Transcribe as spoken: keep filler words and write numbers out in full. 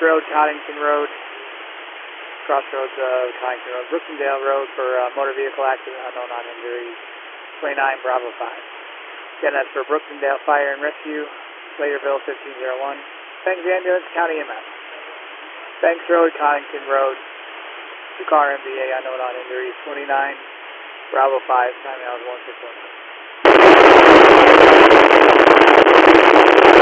Road, Coddington Road, crossroads of Coddington Road, Brooksondale Road for uh, motor vehicle accident, unknown on injuries, twenty-nine Bravo five. Again, that's for Brooksondale Fire and Rescue, Slaterville fifteen oh one. Banks Ambulance, County M S. Banks Road, Coddington Road, two car M B A, unknown on injuries, twenty-nine Bravo five, time out one six one.